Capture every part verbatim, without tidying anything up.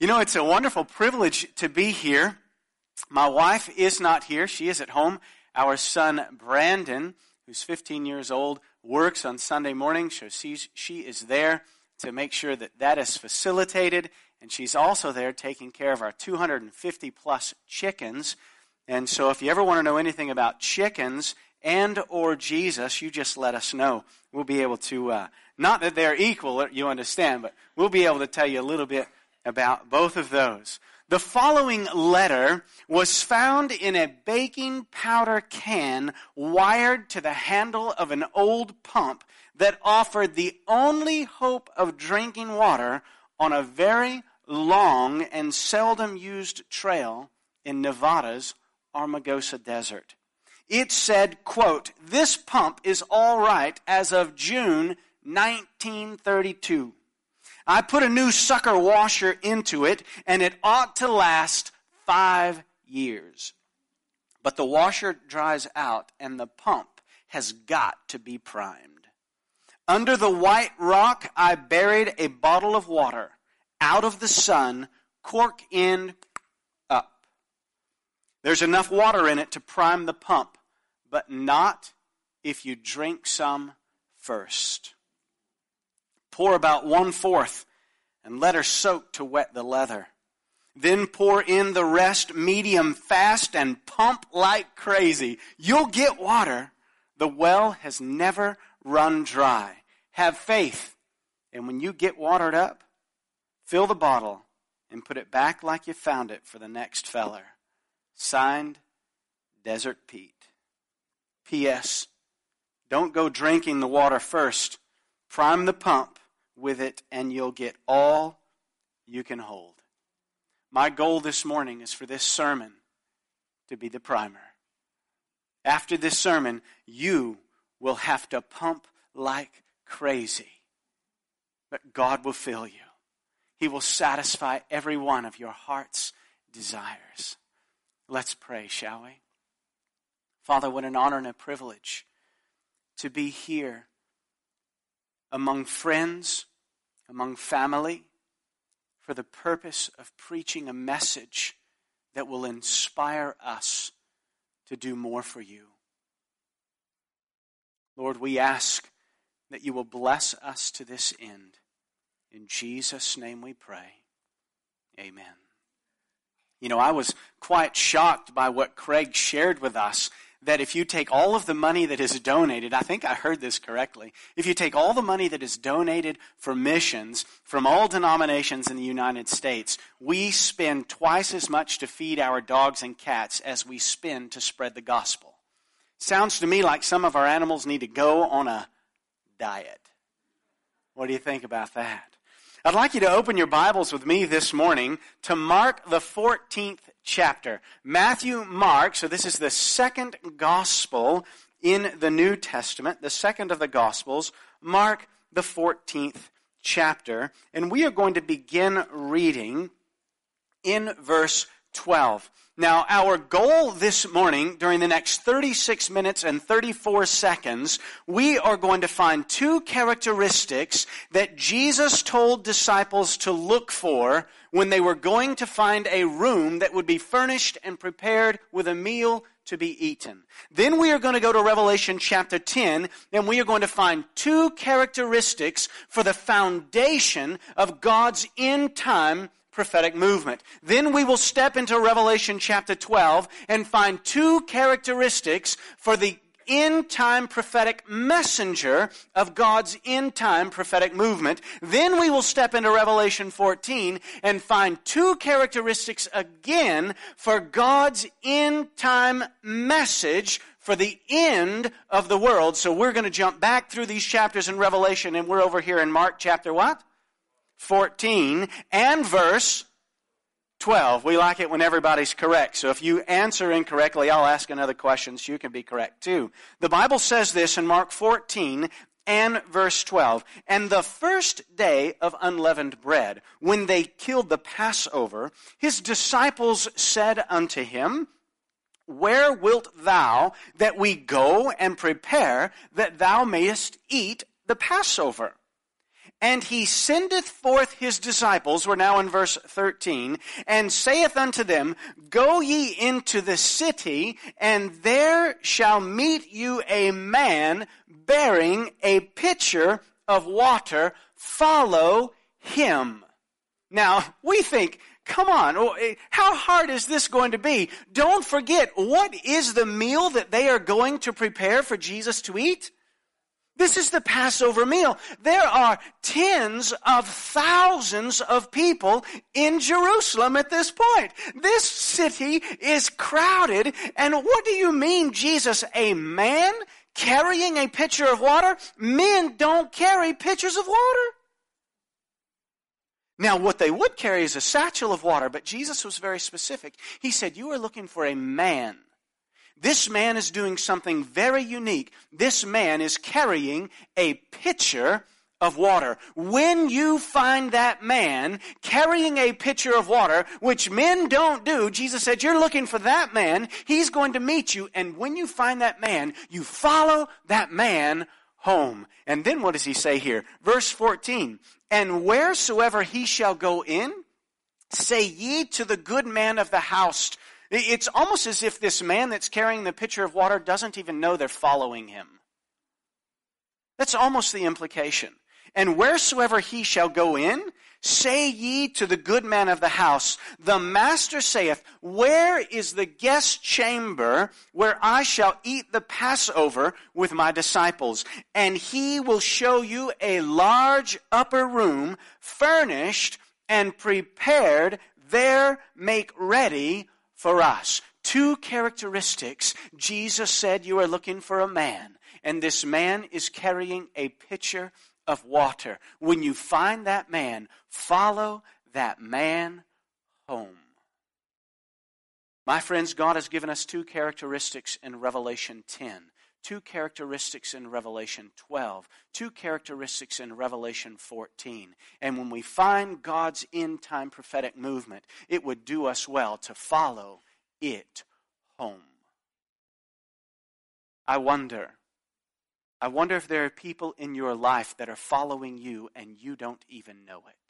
You know, it's a wonderful privilege to be here. My wife is not here. She is at home. Our son, Brandon, who's fifteen years old, works on Sunday morning, so she's, she is there to make sure that that is facilitated. And she's also there taking care of our two hundred fifty plus chickens. And so if you ever want to know anything about chickens and or Jesus, you just let us know. We'll be able to, uh, not that they're equal, you understand, but we'll be able to tell you a little bit about both of those. The following letter was found in a baking powder can wired to the handle of an old pump that offered the only hope of drinking water on a very long and seldom used trail in Nevada's Armagosa Desert. It said, quote, "This pump is all right as of June nineteen thirty-two. I put a new sucker washer into it, and it ought to last five years. But the washer dries out, and the pump has got to be primed. Under the white rock, I buried a bottle of water, out of the sun, cork end up. There's enough water in it to prime the pump, but not if you drink some first. Pour about one-fourth and let her soak to wet the leather. Then pour in the rest medium fast and pump like crazy. You'll get water. The well has never run dry. Have faith. And when you get watered up, fill the bottle and put it back like you found it for the next feller. Signed, Desert Pete. P S. Don't go drinking the water first. Prime the pump with it, and you'll get all you can hold." My goal this morning is for this sermon to be the primer. After this sermon, you will have to pump like crazy. But God will fill you. He will satisfy every one of your heart's desires. Let's pray, shall we? Father, what an honor and a privilege to be here among friends, among family, for the purpose of preaching a message that will inspire us to do more for you. Lord, we ask that you will bless us to this end. In Jesus' name we pray. Amen. You know, I was quite shocked by what Craig shared with us, that if you take all of the money that is donated, I think I heard this correctly, if you take all the money that is donated for missions from all denominations in the United States, we spend twice as much to feed our dogs and cats as we spend to spread the gospel. Sounds to me like some of our animals need to go on a diet. What do you think about that? I'd like you to open your Bibles with me this morning to Mark the fourteenth chapter. Matthew, Mark, so this is the second gospel in the New Testament, the second of the gospels, Mark the fourteenth chapter. And we are going to begin reading in verse twelve. Now, our goal this morning, during the next thirty-six minutes and thirty-four seconds, we are going to find two characteristics that Jesus told disciples to look for when they were going to find a room that would be furnished and prepared with a meal to be eaten. Then we are going to go to Revelation chapter ten, and we are going to find two characteristics for the foundation of God's end-time prophetic movement. Then we will step into Revelation chapter twelve and find two characteristics for the end-time prophetic messenger of God's end-time prophetic movement. Then we will step into Revelation fourteen and find two characteristics again for God's end-time message for the end of the world. So we're going to jump back through these chapters in Revelation, and we're over here in Mark chapter what? fourteen and verse twelve. We like it when everybody's correct. So if you answer incorrectly, I'll ask another question so you can be correct too. The Bible says this in Mark fourteen and verse twelve. "And the first day of unleavened bread, when they killed the Passover, his disciples said unto him, Where wilt thou that we go and prepare that thou mayest eat the Passover? And he sendeth forth his disciples, we're now in verse thirteen, and saith unto them, Go ye into the city, and there shall meet you a man bearing a pitcher of water. Follow him. Now, we think, come on, how hard is this going to be? Don't forget, what is the meal that they are going to prepare for Jesus to eat? This is the Passover meal. There are tens of thousands of people in Jerusalem at this point. This city is crowded. And what do you mean, Jesus, a man carrying a pitcher of water? Men don't carry pitchers of water. Now, what they would carry is a satchel of water, but Jesus was very specific. He said, you are looking for a man. This man is doing something very unique. This man is carrying a pitcher of water. When you find that man carrying a pitcher of water, which men don't do, Jesus said, you're looking for that man. He's going to meet you. And when you find that man, you follow that man home. And then what does he say here? Verse fourteen, and wheresoever he shall go in, say ye to the good man of the house. It's almost as if this man that's carrying the pitcher of water doesn't even know they're following him. That's almost the implication. And wheresoever he shall go in, say ye to the good man of the house, the master saith, where is the guest chamber where I shall eat the Passover with my disciples? And he will show you a large upper room, furnished and prepared, there make ready for us. Two characteristics. Jesus said you are looking for a man, and this man is carrying a pitcher of water. When you find that man, follow that man home. My friends, God has given us two characteristics in Revelation ten, two characteristics in Revelation twelve, two characteristics in Revelation fourteen. And when we find God's end-time prophetic movement, it would do us well to follow it home. I wonder, I wonder if there are people in your life that are following you and you don't even know it.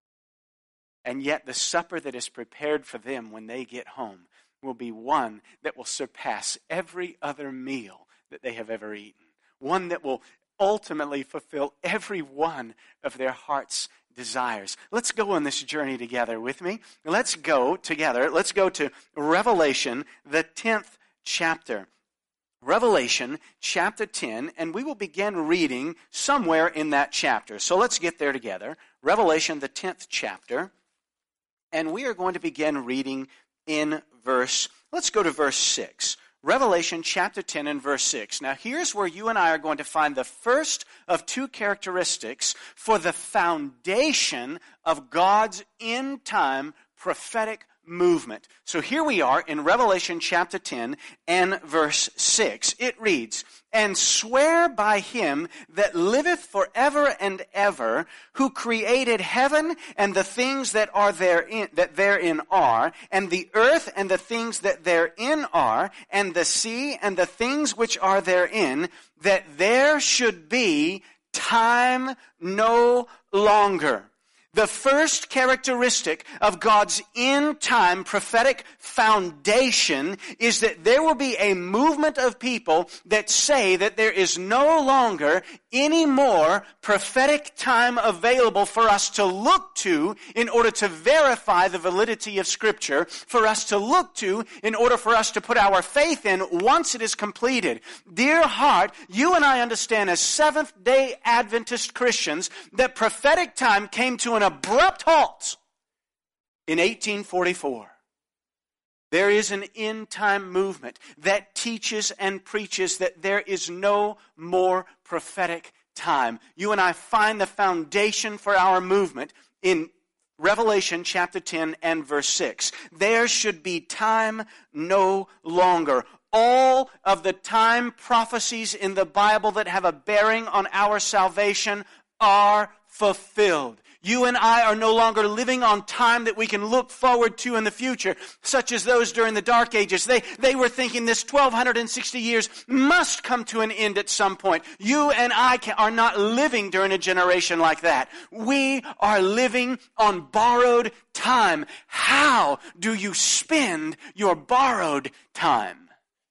And yet the supper that is prepared for them when they get home will be one that will surpass every other meal that they have ever eaten. One that will ultimately fulfill every one of their heart's desires. Let's go on this journey together with me. Let's go together. Let's go to Revelation, the tenth chapter. Revelation chapter ten, and we will begin reading somewhere in that chapter. So let's get there together. Revelation, the tenth chapter, and we are going to begin reading in verse, let's go to verse six. Revelation chapter ten and verse six. Now here's where you and I are going to find the first of two characteristics for the foundation of God's end-time prophetic movement. So here we are in Revelation chapter ten and verse six. It reads, and swear by him that liveth forever and ever, who created heaven and the things that are therein, that therein are, and the earth and the things that therein are, and the sea and the things which are therein, that there should be time no longer. The first characteristic of God's end-time prophetic foundation is that there will be a movement of people that say that there is no longer any more prophetic time available for us to look to in order to verify the validity of Scripture, for us to look to in order for us to put our faith in once it is completed. Dear heart, you and I understand as Seventh-day Adventist Christians that prophetic time came to an abrupt halt in eighteen forty-four. There is an end-time movement that teaches and preaches that there is no more prophetic time. You and I find the foundation for our movement in Revelation chapter ten and verse six. There should be time no longer. All of the time prophecies in the Bible that have a bearing on our salvation are fulfilled. You and I are no longer living on time that we can look forward to in the future, such as those during the Dark Ages. They, they were thinking this twelve sixty years must come to an end at some point. You and I can, are not living during a generation like that. We are living on borrowed time. How do you spend your borrowed time?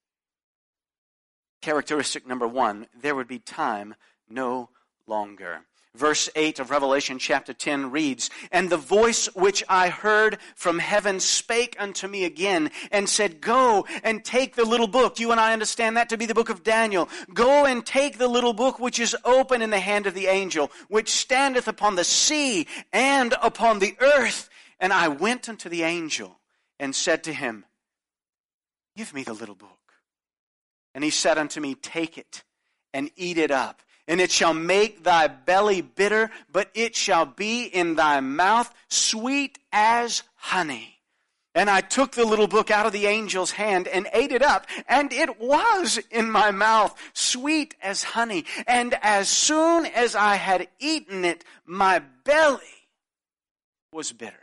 Characteristic number one, there would be time no longer. Verse eight of Revelation chapter ten reads, "And the voice which I heard from heaven spake unto me again, and said, Go and take the little book." You and I understand that to be the book of Daniel. "Go and take the little book which is open in the hand of the angel, which standeth upon the sea and upon the earth. And I went unto the angel, and said to him, Give me the little book. And he said unto me, Take it, and eat it up. And it shall make thy belly bitter, but it shall be in thy mouth sweet as honey. And I took the little book out of the angel's hand and ate it up, and it was in my mouth sweet as honey. And as soon as I had eaten it, my belly was bitter.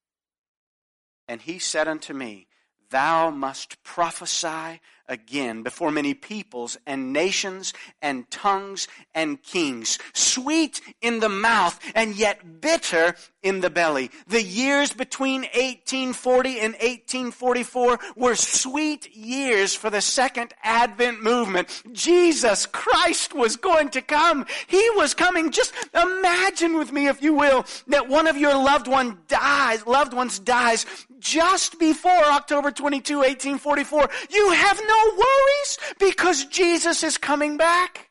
And he said unto me, Thou must prophesy again before many peoples and nations and tongues and kings, sweet in the mouth and yet bitter in the belly. The years between eighteen forty and eighteen forty-four were sweet years for the Second Advent movement. Jesus Christ was going to come. He was coming. Just imagine with me, if you will, that one of your loved one dies, loved ones dies just before October twenty-second, eighteen forty-four. You have no worries because Jesus is coming back.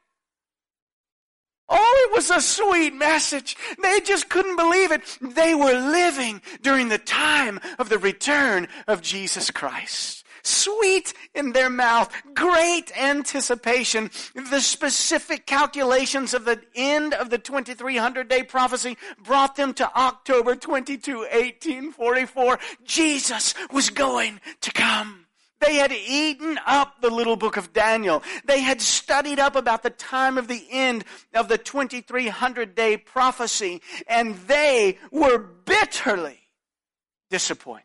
Oh, it was a sweet message. They just couldn't believe it. They were living during the time of the return of Jesus Christ. Sweet in their mouth, great anticipation. The specific calculations of the end of the twenty-three hundred day prophecy brought them to October twenty-second, eighteen forty-four. Jesus was going to come. They had eaten up the little book of Daniel. They had studied up about the time of the end of the twenty-three hundred day prophecy, and they were bitterly disappointed.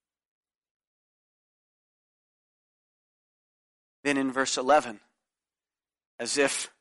Then in verse eleven, as if,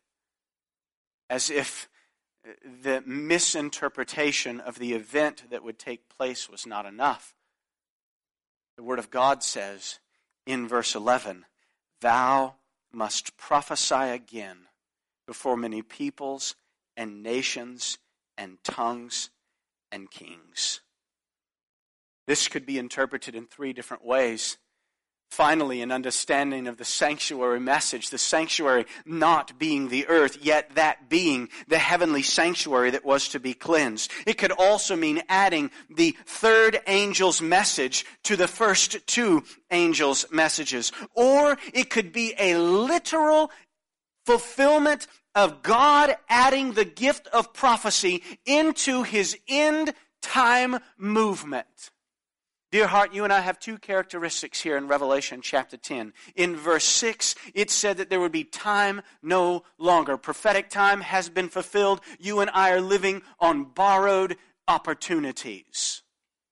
as if the misinterpretation of the event that would take place was not enough, the Word of God says in verse eleven, Thou must prophesy again before many peoples and nations and tongues and kings. This could be interpreted in three different ways. Finally, an understanding of the sanctuary message, the sanctuary not being the earth, yet that being the heavenly sanctuary that was to be cleansed. It could also mean adding the third angel's message to the first two angels' messages. Or it could be a literal fulfillment of God adding the gift of prophecy into his end time movement. Dear heart, you and I have two characteristics here in Revelation chapter ten. In verse six, it said that there would be time no longer. Prophetic time has been fulfilled. You and I are living on borrowed opportunities.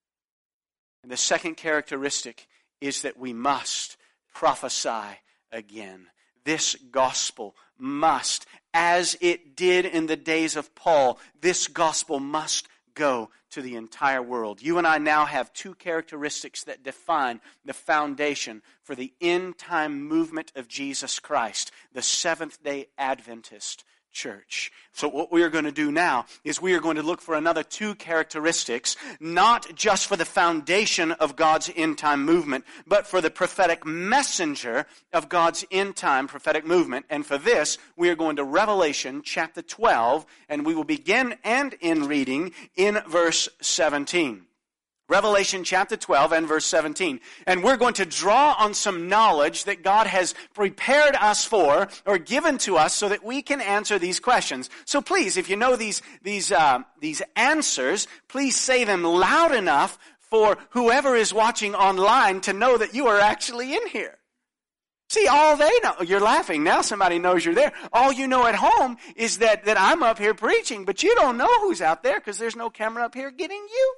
And the second characteristic is that we must prophesy again. This gospel must, as it did in the days of Paul, this gospel must go to the entire world. You and I now have two characteristics that define the foundation for the end time movement of Jesus Christ, the Seventh-day Adventist Church. So what we are going to do now is we are going to look for another two characteristics, not just for the foundation of God's end time movement, but for the prophetic messenger of God's end time prophetic movement. And for this, we are going to Revelation chapter twelve, and we will begin and end reading in verse seventeen. Revelation chapter twelve and verse seventeen. And we're going to draw on some knowledge that God has prepared us for or given to us so that we can answer these questions. So please, if you know these, these, uh, these answers, please say them loud enough for whoever is watching online to know that you are actually in here. See, all they know, you're laughing, now somebody knows you're there. All you know at home is that, that I'm up here preaching, but you don't know who's out there because there's no camera up here getting you.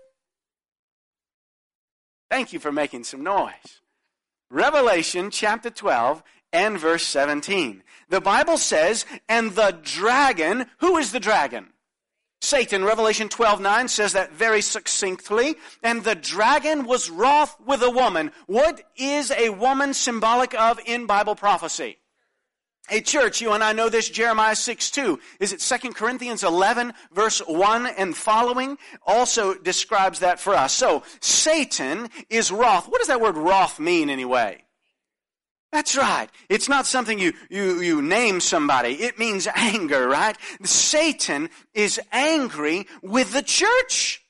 Thank you for making some noise. Revelation chapter twelve and verse seventeen. The Bible says, and the dragon, who is the dragon? Satan. Revelation twelve nine says that very succinctly. And the dragon was wroth with a woman. What is a woman symbolic of in Bible prophecy? A church. You and I know this. Jeremiah six two. Is it Second Corinthians eleven verse one and following? Also describes that for us. So, Satan is wroth. What does that word wroth mean anyway? That's right. It's not something you, you, you name somebody. It means anger, right? Satan is angry with the church.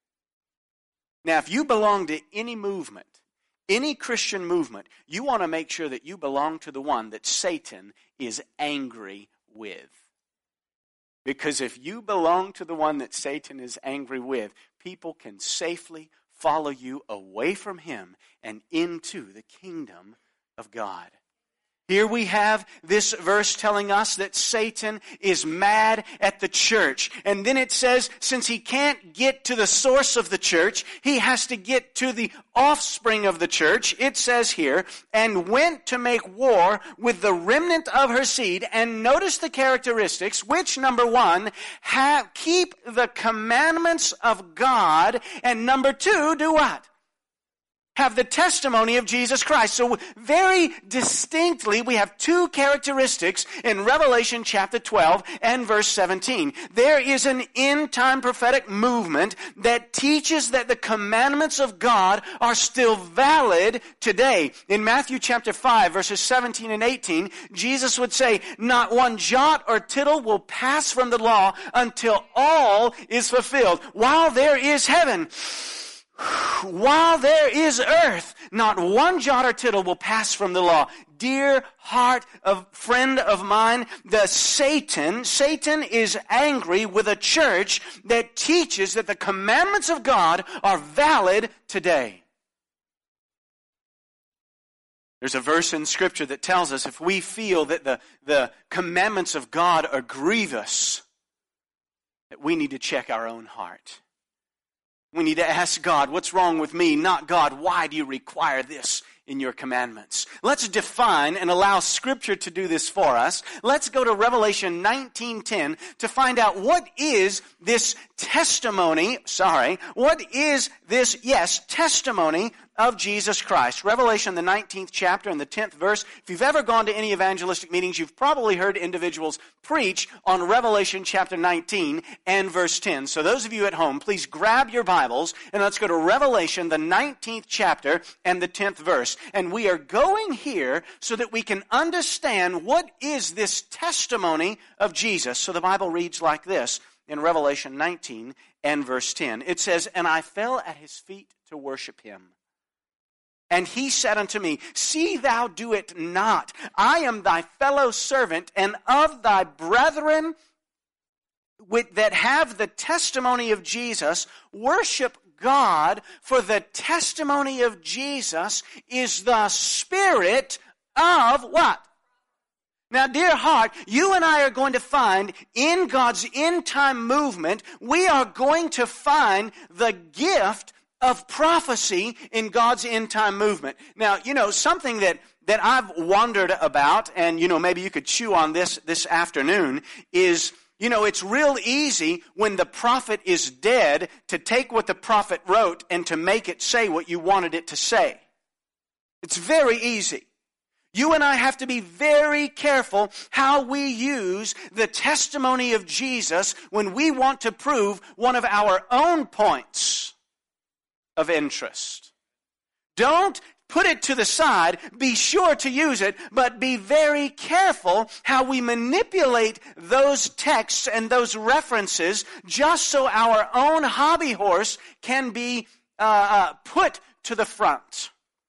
Now, if you belong to any movement, any Christian movement, you want to make sure that you belong to the one that Satan is angry with. Because if you belong to the one that Satan is angry with, people can safely follow you away from him and into the kingdom of God. Here we have this verse telling us that Satan is mad at the church. And then it says, since he can't get to the source of the church, he has to get to the offspring of the church. It says here, and went to make war with the remnant of her seed. And notice the characteristics, which, number one, have, keep the commandments of God. And number two, do what? Have the testimony of Jesus Christ. So very distinctly, we have two characteristics in Revelation chapter twelve and verse seventeen. There is an end-time prophetic movement that teaches that the commandments of God are still valid today. In Matthew chapter five, verses seventeen and eighteen, Jesus would say, not one jot or tittle will pass from the law until all is fulfilled. While there is heaven, while there is earth, not one jot or tittle will pass from the law. Dear heart of friend of mine, the Satan, Satan is angry with a church that teaches that the commandments of God are valid today. There's a verse in Scripture that tells us if we feel that the, the commandments of God are grievous, that we need to check our own heart. We need to ask God, what's wrong with me? Not God, why do you require this in your commandments? Let's define and allow Scripture to do this for us. Let's go to Revelation nineteen ten to find out what is this testimony, sorry, what is this, yes, testimony of Jesus Christ. Revelation, the nineteenth chapter and the tenth verse. If you've ever gone to any evangelistic meetings, you've probably heard individuals preach on Revelation chapter nineteen and verse ten. So those of you at home, please grab your Bibles and let's go to Revelation, the nineteenth chapter and the tenth verse. And we are going here so that we can understand what is this testimony of Jesus. So the Bible reads like this in Revelation nineteen and verse ten. It says, and I fell at his feet to worship him. And he said unto me, see thou do it not. I am thy fellow servant and of thy brethren with, that have the testimony of Jesus. Worship God, for the testimony of Jesus is the spirit of what? Now, dear heart, you and I are going to find in God's end-time movement, we are going to find the gift of prophecy in God's end-time movement. Now, you know, something that, that I've wondered about, and, you know, maybe you could chew on this this afternoon, is, you know, it's real easy when the prophet is dead to take what the prophet wrote and to make it say what you wanted it to say. It's very easy. You and I have to be very careful how we use the testimony of Jesus when we want to prove one of our own points of interest. Don't put it to the side. Be sure to use it, but be very careful how we manipulate those texts and those references just so our own hobby horse can be uh, uh, put to the front.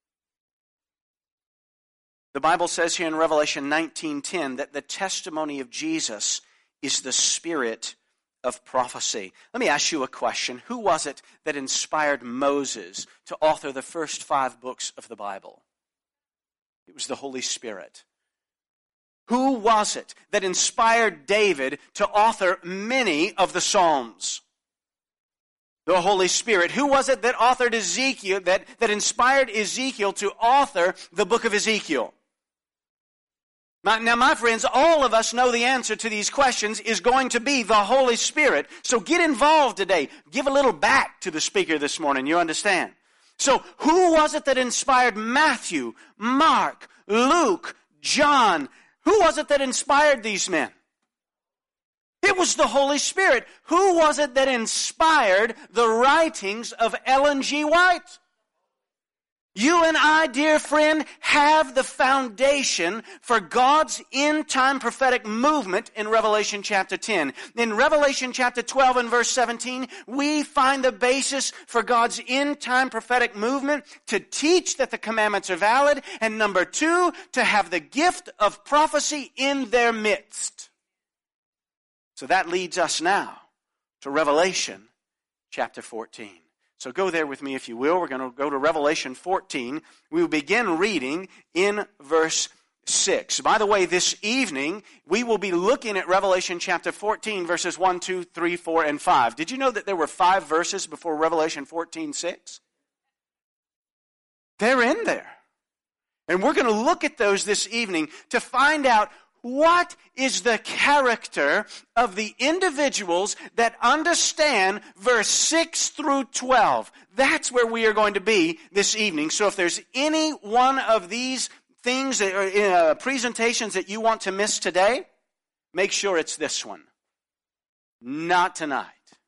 The Bible says here in Revelation nineteen ten that the testimony of Jesus is the spirit of prophecy. Let me ask you a question. Who was it that inspired Moses to author the first five books of the Bible? It was the Holy Spirit. Who was it that inspired David to author many of the Psalms? The Holy Spirit. Who was it that authored Ezekiel, that, that inspired Ezekiel to author the book of Ezekiel? Now, my friends, all of us know the answer to these questions is going to be the Holy Spirit. So get involved today. Give a little back to the speaker this morning. You understand? So who was it that inspired Matthew, Mark, Luke, John? Who was it that inspired these men? It was the Holy Spirit. Who was it that inspired the writings of Ellen G. White? You and I, dear friend, have the foundation for God's end-time prophetic movement in Revelation chapter ten. In Revelation chapter twelve and verse seventeen, we find the basis for God's end-time prophetic movement to teach that the commandments are valid, and number two, to have the gift of prophecy in their midst. So that leads us now to Revelation chapter fourteen. So go there with me if you will. We're going to go to Revelation fourteen. We will begin reading in verse six. By the way, this evening we will be looking at Revelation chapter fourteen, verses one, two, three, four, and five. Did you know that there were five verses before Revelation fourteen, six? They're in there. And we're going to look at those this evening to find out what is the character of the individuals that understand verse six through twelve? That's where we are going to be this evening. So if there's any one of these things, that are, uh, presentations that you want to miss today, make sure it's this one. Not tonight.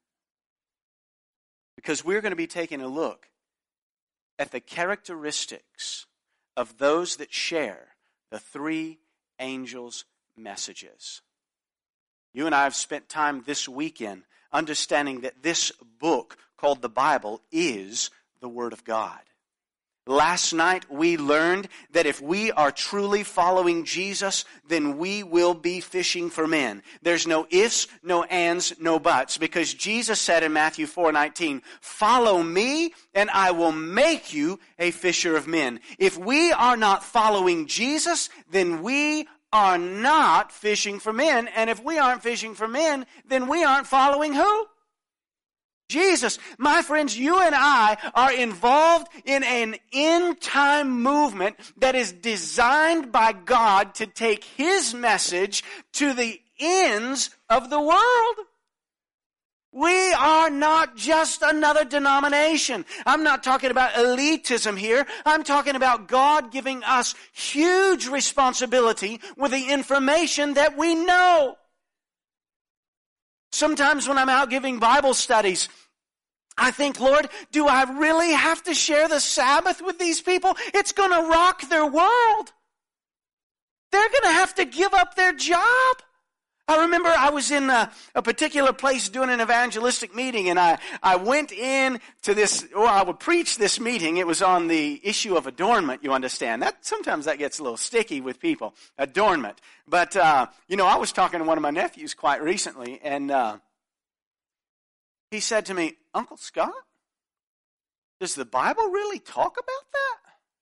Because we're going to be taking a look at the characteristics of those that share the three angels' messages. You and I have spent time this weekend understanding that this book called the Bible is the Word of God. Last night we learned that if we are truly following Jesus, then we will be fishing for men. There's no ifs, no ands, no buts, because Jesus said in Matthew four nineteen, "Follow me and I will make you a fisher of men." If we are not following Jesus, then we are not fishing for men. And if we aren't fishing for men, then we aren't following who? Jesus. My friends, you and I are involved in an end-time movement that is designed by God to take His message to the ends of the world. We are not just another denomination. I'm not talking about elitism here. I'm talking about God giving us huge responsibility with the information that we know. Sometimes when I'm out giving Bible studies, I think, Lord, do I really have to share the Sabbath with these people? It's going to rock their world. They're going to have to give up their job. I remember I was in a, a particular place doing an evangelistic meeting, and I, I went in to this, or I would preach this meeting. It was on the issue of adornment, you understand. That sometimes that gets a little sticky with people, adornment. But, uh, you know, I was talking to one of my nephews quite recently, and uh, he said to me, "Uncle Scott, does the Bible really talk about that?"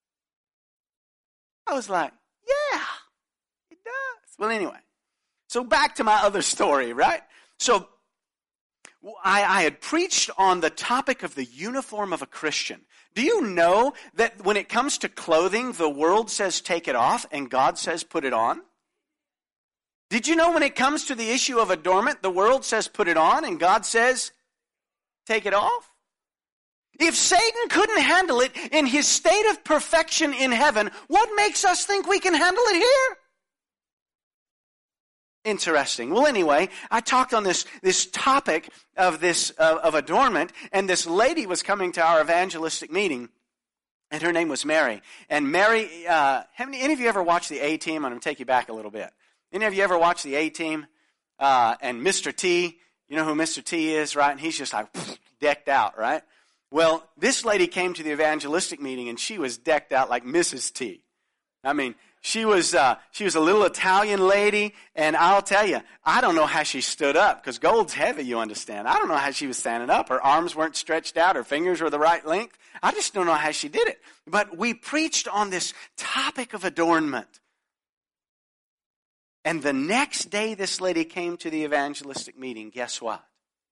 I was like, yeah, it does. Well, anyway. So back to my other story, right? So I, I had preached on the topic of the uniform of a Christian. Do you know that when it comes to clothing, the world says take it off and God says put it on? Did you know when it comes to the issue of adornment, the world says put it on and God says take it off? If Satan couldn't handle it in his state of perfection in heaven, what makes us think we can handle it here? Interesting. Well, anyway, I talked on this this topic of this uh, of adornment, and this lady was coming to our evangelistic meeting, and her name was Mary. And Mary, uh, have any, any of you ever watched the A-Team? I'm going to take you back a little bit. Any of you ever watched the A-Team? Uh, and Mister T, you know who Mister T is, right? And he's just like decked out, right? Well, this lady came to the evangelistic meeting, and she was decked out like Missus T. I mean, she was uh, she was a little Italian lady, and I'll tell you, I don't know how she stood up, because gold's heavy, you understand. I don't know how she was standing up. Her arms weren't stretched out. Her fingers were the right length. I just don't know how she did it. But we preached on this topic of adornment. And the next day this lady came to the evangelistic meeting, guess what?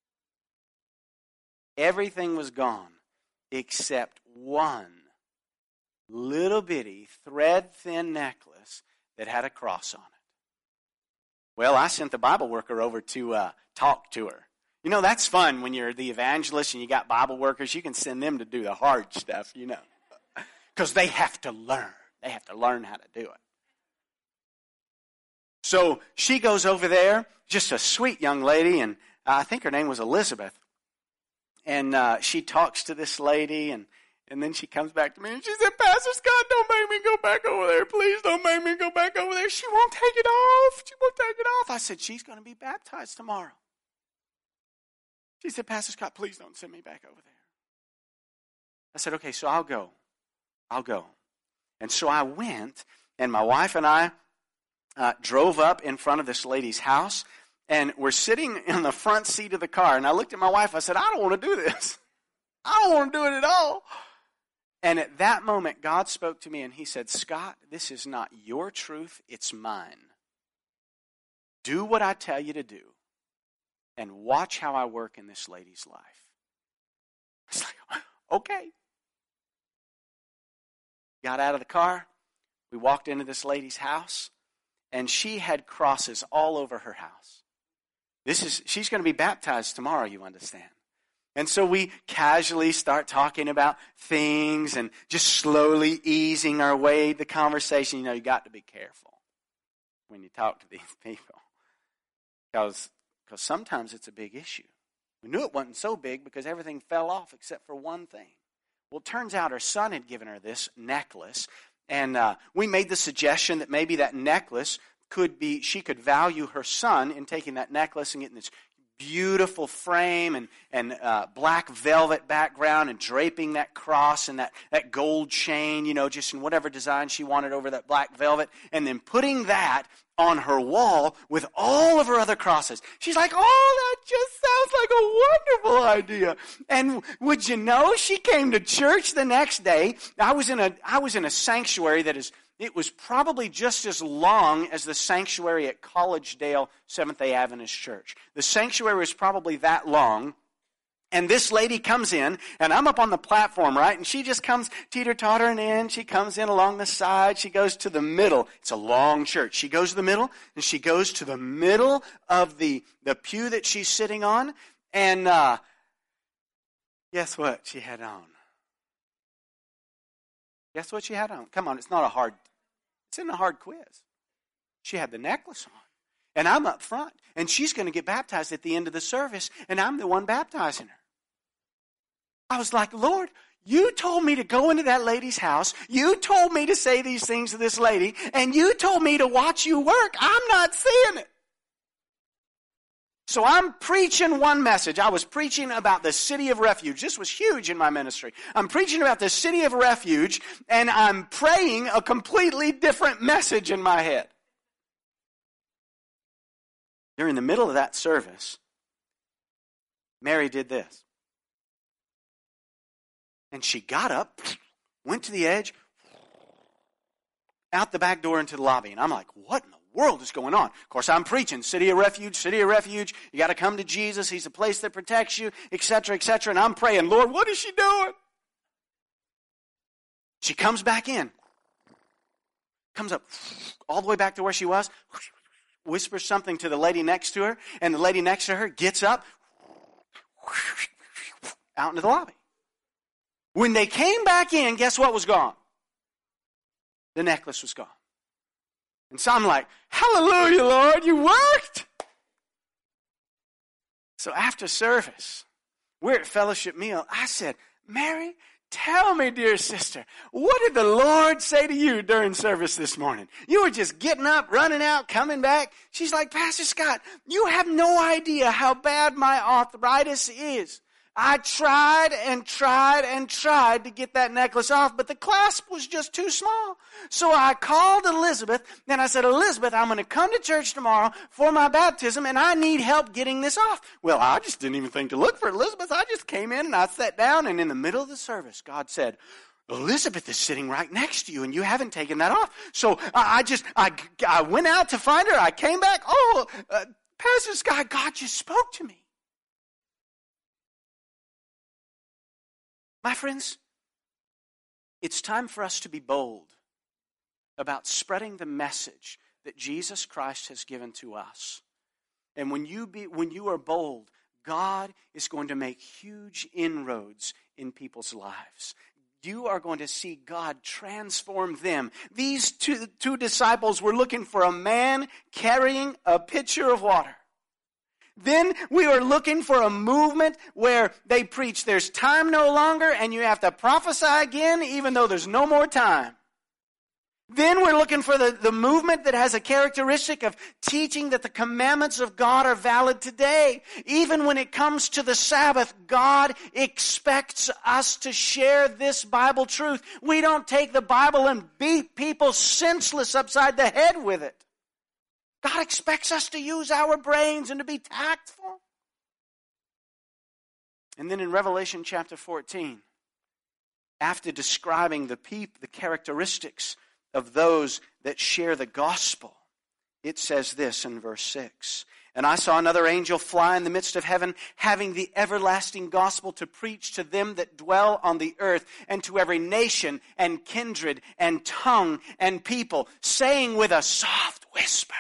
Everything was gone except one little bitty thread-thin necklace that had a cross on it. Well, I sent the Bible worker over to uh, talk to her. You know, that's fun when you're the evangelist and you got Bible workers. You can send them to do the hard stuff, you know, because they have to learn. They have to learn how to do it. So she goes over there, just a sweet young lady, and I think her name was Elizabeth. And uh, she talks to this lady, and, and then she comes back to me, and she said, Pastor Scott, don't make me go back over there. Please don't make me go back over there. She won't take it off. She won't take it off. I said, she's going to be baptized tomorrow. She said, Pastor Scott, please don't send me back over there. I said, okay, so I'll go. I'll go. And so I went, and my wife and I uh, drove up in front of this lady's house, and we're sitting in the front seat of the car. And I looked at my wife. I said, I don't want to do this. I don't want to do it at all. And at that moment, God spoke to me, and he said, Scott, this is not your truth. It's mine. Do what I tell you to do, and watch how I work in this lady's life. It's like, okay. Got out of the car. We walked into this lady's house, and she had crosses all over her house. This is she's going to be baptized tomorrow, you understand. And so we casually start talking about things and just slowly easing our way the conversation. You know, you got to be careful when you talk to these people, because because sometimes it's a big issue. We knew it wasn't so big because everything fell off except for one thing. Well, it turns out her son had given her this necklace, and uh, we made the suggestion that maybe that necklace could be, she could value her son in taking that necklace and getting this beautiful frame and, and uh, black velvet background and draping that cross and that, that gold chain, you know, just in whatever design she wanted over that black velvet, and then putting that on her wall with all of her other crosses. She's like, oh, that just sounds like a wonderful idea. And would you know, she came to church the next day. I was in a I was in a sanctuary that is, it was probably just as long as the sanctuary at Collegedale Seventh-day Adventist Church. The sanctuary was probably that long. And this lady comes in, and I'm up on the platform, right? And she just comes teeter-tottering in. She comes in along the side. She goes to the middle. It's a long church. She goes to the middle, and she goes to the middle of the, the pew that she's sitting on. And uh, guess what she had on? Guess what she had on? Come on, it's not a hard, it's in a hard quiz. She had the necklace on. And I'm up front, and she's going to get baptized at the end of the service, and I'm the one baptizing her. I was like, Lord, you told me to go into that lady's house. You told me to say these things to this lady, and you told me to watch you work. I'm not seeing it. So I'm preaching one message. I was preaching about the city of refuge. This was huge in my ministry. I'm preaching about the city of refuge, and I'm praying a completely different message in my head. During the middle of that service, Mary did this. And she got up, went to the edge, out the back door into the lobby. And I'm like, what in the world is going on? Of course, I'm preaching, city of refuge, city of refuge. You got to come to Jesus. He's a place that protects you, et cetera, et cetera. And I'm praying, Lord, what is she doing? She comes back in, comes up all the way back to where she was, whispers something to the lady next to her, and the lady next to her gets up, out into the lobby. When they came back in, guess what was gone? The necklace was gone. And so I'm like, hallelujah, Lord, you worked. So after service, we're at fellowship meal. I said, Mary, tell me, dear sister, what did the Lord say to you during service this morning? You were just getting up, running out, coming back. She's like, Pastor Scott, you have no idea how bad my arthritis is. I tried and tried and tried to get that necklace off, but the clasp was just too small. So I called Elizabeth, and I said, Elizabeth, I'm going to come to church tomorrow for my baptism, and I need help getting this off. Well, I just didn't even think to look for Elizabeth. I just came in, and I sat down, and in the middle of the service, God said, Elizabeth is sitting right next to you, and you haven't taken that off. So I, I just, I, I went out to find her. I came back. Oh, uh, Pastor Scott, God just spoke to me. My friends, it's time for us to be bold about spreading the message that Jesus Christ has given to us. And when you be, when you are bold, God is going to make huge inroads in people's lives. You are going to see God transform them. These two, two disciples were looking for a man carrying a pitcher of water. Then we were looking for a movement where they preach there's time no longer and you have to prophesy again even though there's no more time. Then we're looking for the, the movement that has a characteristic of teaching that the commandments of God are valid today. Even when it comes to the Sabbath, God expects us to share this Bible truth. We don't take the Bible and beat people senseless upside the head with it. God expects us to use our brains and to be tactful. And then in Revelation chapter fourteen, after describing the peop, the characteristics of those that share the gospel, it says this in verse six. And I saw another angel fly in the midst of heaven, having the everlasting gospel to preach to them that dwell on the earth, and to every nation and kindred and tongue and people, saying with a soft whisper.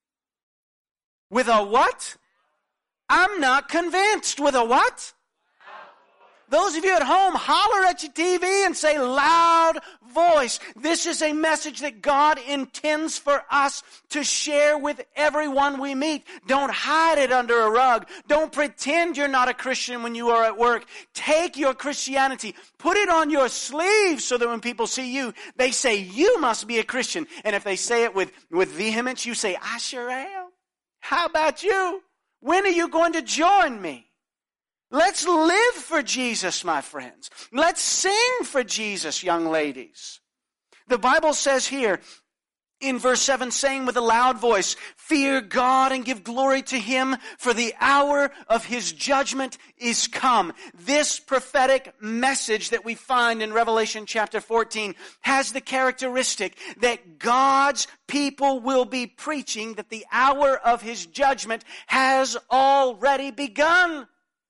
With a what? I'm not convinced. With a what? Those of you at home, holler at your T V and say loud voice. This is a message that God intends for us to share with everyone we meet. Don't hide it under a rug. Don't pretend you're not a Christian when you are at work. Take your Christianity, put it on your sleeve so that when people see you, they say, you must be a Christian. And if they say it with, with vehemence, you say, I sure am. How about you? When are you going to join me? Let's live for Jesus, my friends. Let's sing for Jesus, young ladies. The Bible says here in verse seven, saying with a loud voice, fear God and give glory to Him, for the hour of His judgment is come. This prophetic message that we find in Revelation chapter fourteen has the characteristic that God's people will be preaching that the hour of His judgment has already begun.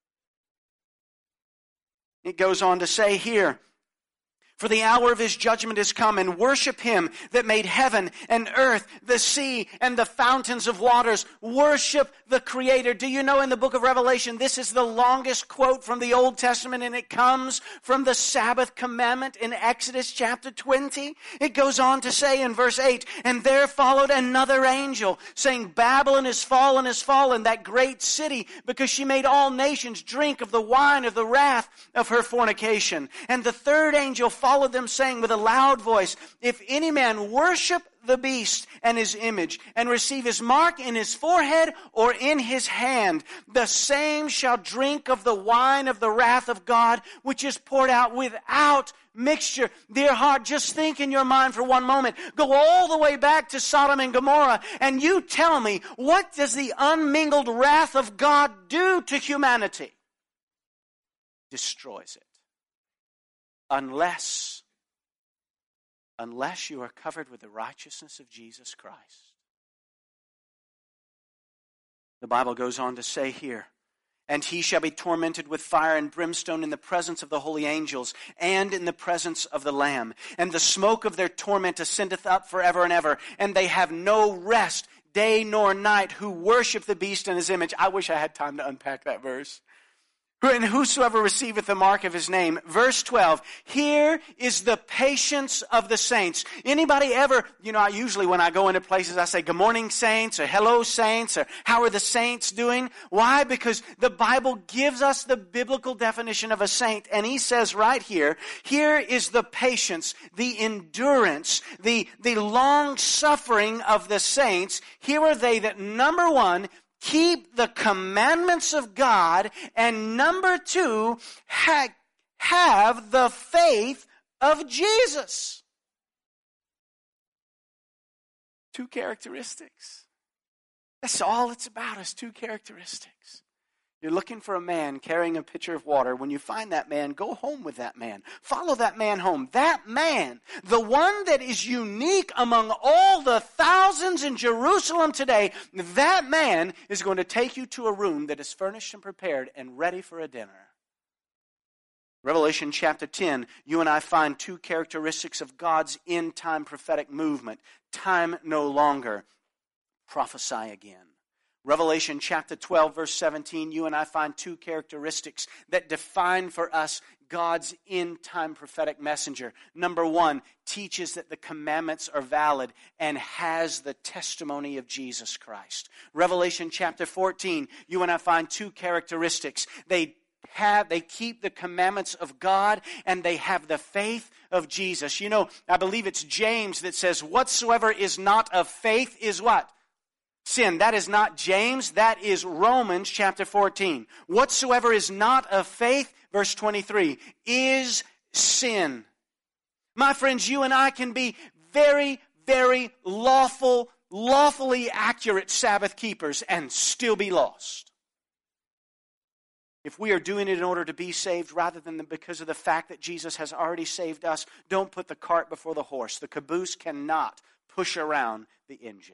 It goes on to say here, for the hour of His judgment is come, and worship Him that made heaven and earth, the sea, and the fountains of waters. Worship the Creator. Do you know in the book of Revelation, this is the longest quote from the Old Testament, and it comes from the Sabbath commandment in Exodus chapter twenty. It goes on to say in verse eight, and there followed another angel, saying, Babylon is fallen, is fallen, that great city, because she made all nations drink of the wine of the wrath of her fornication. And the third angel followed followed them, saying with a loud voice, if any man worship the beast and his image, and receive his mark in his forehead or in his hand, the same shall drink of the wine of the wrath of God, which is poured out without mixture. Dear heart, just think in your mind for one moment. Go all the way back to Sodom and Gomorrah, and you tell me, what does the unmingled wrath of God do to humanity? Destroys it. Unless, unless you are covered with the righteousness of Jesus Christ. The Bible goes on to say here, and he shall be tormented with fire and brimstone in the presence of the holy angels and in the presence of the Lamb. And the smoke of their torment ascendeth up forever and ever, and they have no rest day nor night who worship the beast and his image. I wish I had time to unpack that verse. And whosoever receiveth the mark of his name. Verse twelve, here is the patience of the saints. Anybody ever, you know, I usually when I go into places I say, good morning saints, or hello saints, or how are the saints doing? Why? Because the Bible gives us the biblical definition of a saint. And he says right here, here is the patience, the endurance, the, the long suffering of the saints. Here are they that, number one, keep the commandments of God. And number two, ha- have the faith of Jesus. Two characteristics. That's all it's about, is two characteristics. You're looking for a man carrying a pitcher of water. When you find that man, go home with that man. Follow that man home. That man, the one that is unique among all the thousands in Jerusalem today, that man is going to take you to a room that is furnished and prepared and ready for a dinner. Revelation chapter ten, you and I find two characteristics of God's end-time prophetic movement. Time no longer. Prophesy again. Revelation chapter twelve, verse seventeen, you and I find two characteristics that define for us God's end-time prophetic messenger. Number one, teaches that the commandments are valid and has the testimony of Jesus Christ. Revelation chapter fourteen, you and I find two characteristics. They have, they keep the commandments of God, and they have the faith of Jesus. You know, I believe it's James that says, whatsoever is not of faith is what? Sin. That is not James. That is Romans chapter fourteen. Whatsoever is not of faith, verse twenty-three, is sin. My friends, you and I can be very, very lawful, lawfully accurate Sabbath keepers and still be lost. If we are doing it in order to be saved rather than because of the fact that Jesus has already saved us, don't put the cart before the horse. The caboose cannot push around the engine.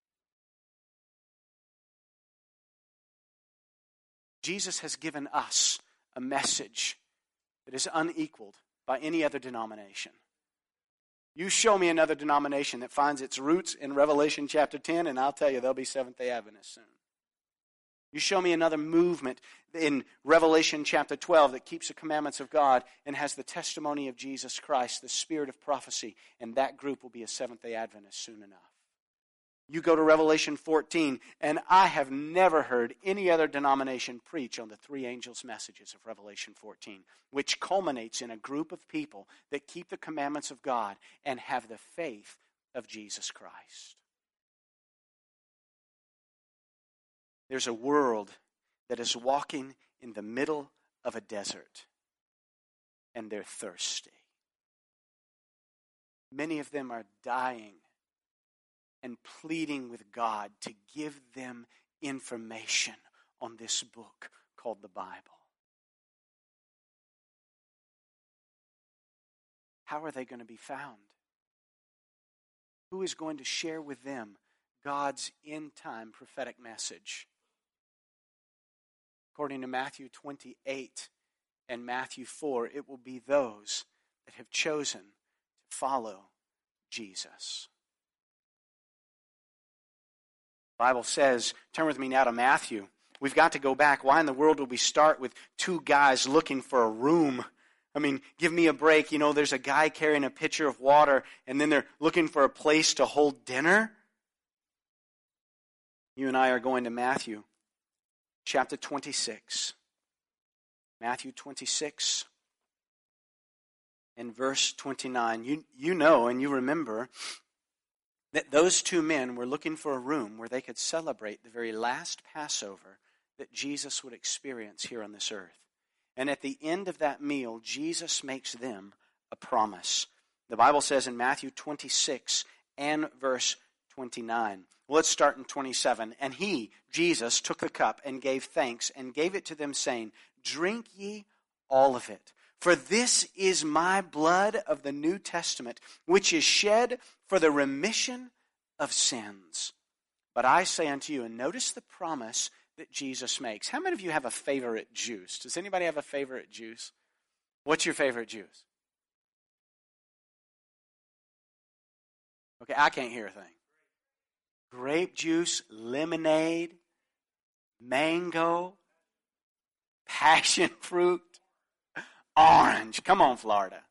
Jesus has given us a message that is unequaled by any other denomination. You show me another denomination that finds its roots in Revelation chapter ten, and I'll tell you they'll be Seventh-day Adventists soon. You show me another movement in Revelation chapter twelve that keeps the commandments of God and has the testimony of Jesus Christ, the spirit of prophecy, and that group will be a Seventh-day Adventist soon enough. You go to Revelation fourteen, and I have never heard any other denomination preach on the three angels' messages of Revelation fourteen, which culminates in a group of people that keep the commandments of God and have the faith of Jesus Christ. There's a world that is walking in the middle of a desert, and they're thirsty. Many of them are dying and pleading with God to give them information on this book called the Bible. How are they going to be found? Who is going to share with them God's end-time prophetic message? According to Matthew twenty-eight and Matthew four, it will be those that have chosen to follow Jesus. The Bible says, turn with me now to Matthew. We've got to go back. Why in the world would we start with two guys looking for a room? I mean, give me a break. You know, there's a guy carrying a pitcher of water, and then they're looking for a place to hold dinner. You and I are going to Matthew chapter twenty-six. Matthew twenty-six and verse twenty-nine. You, you know and you remember that those two men were looking for a room where they could celebrate the very last Passover that Jesus would experience here on this earth. And at the end of that meal, Jesus makes them a promise. The Bible says in Matthew twenty-six and verse twenty-nine. Well, let's start in twenty-seven. And he, Jesus, took the cup and gave thanks and gave it to them, saying, drink ye all of it. For this is my blood of the New Testament, which is shed for the remission of sins. But I say unto you, and notice the promise that Jesus makes. How many of you have a favorite juice? Does anybody have a favorite juice? What's your favorite juice? Okay, I can't hear a thing. Grape juice, lemonade, mango, passion fruit, orange. Come on, Florida.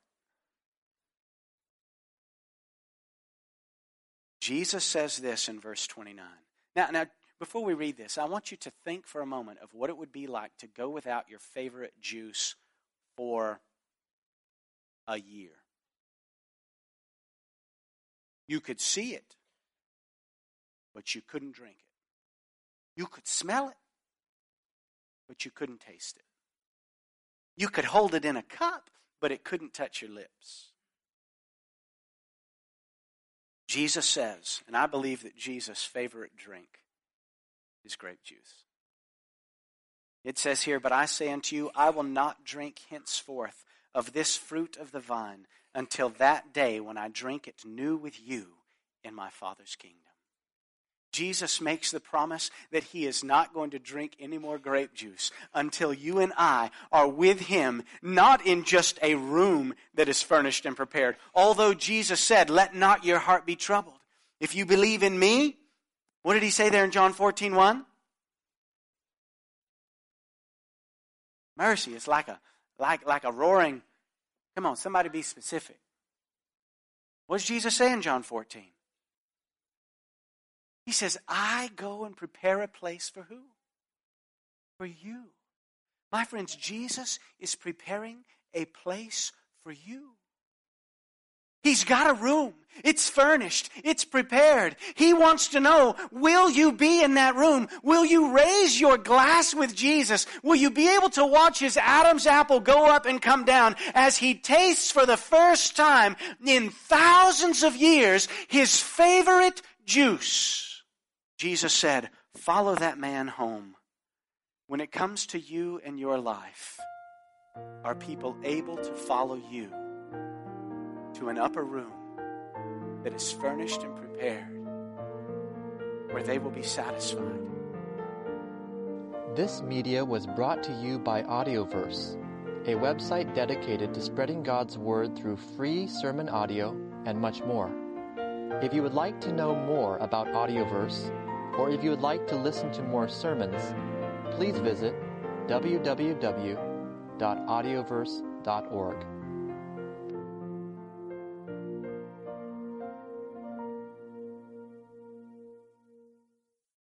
Jesus says this in verse twenty-nine. Now, now, before we read this, I want you to think for a moment of what it would be like to go without your favorite juice for a year. You could see it, but you couldn't drink it. You could smell it, but you couldn't taste it. You could hold it in a cup, but it couldn't touch your lips. Jesus says, and I believe that Jesus' favorite drink is grape juice. It says here, but I say unto you, I will not drink henceforth of this fruit of the vine until that day when I drink it new with you in my Father's kingdom. Jesus makes the promise that he is not going to drink any more grape juice until you and I are with him, not in just a room that is furnished and prepared. Although Jesus said, let not your heart be troubled. If you believe in me, what did he say there in John fourteen one? Mercy is like a like like a roaring. Come on, somebody be specific. What does Jesus say in John fourteen? He says, I go and prepare a place for who? For you. My friends, Jesus is preparing a place for you. He's got a room. It's furnished. It's prepared. He wants to know, will you be in that room? Will you raise your glass with Jesus? Will you be able to watch his Adam's apple go up and come down as he tastes for the first time in thousands of years his favorite juice? Jesus said, follow that man home. When it comes to you and your life, are people able to follow you to an upper room that is furnished and prepared where they will be satisfied? This media was brought to you by Audioverse, a website dedicated to spreading God's Word through free sermon audio and much more. If you would like to know more about Audioverse, or if you would like to listen to more sermons, please visit w w w dot audioverse dot org.